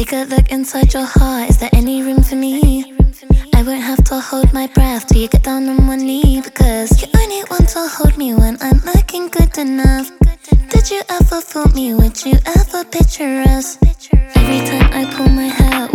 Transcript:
Take a look inside your heart, is there any room for me? I won't have to hold my breath till you get down on one knee, because you only want to hold me when I'm looking good enough. Did you ever fool me? Would you ever picture us? Every time I pull my hair,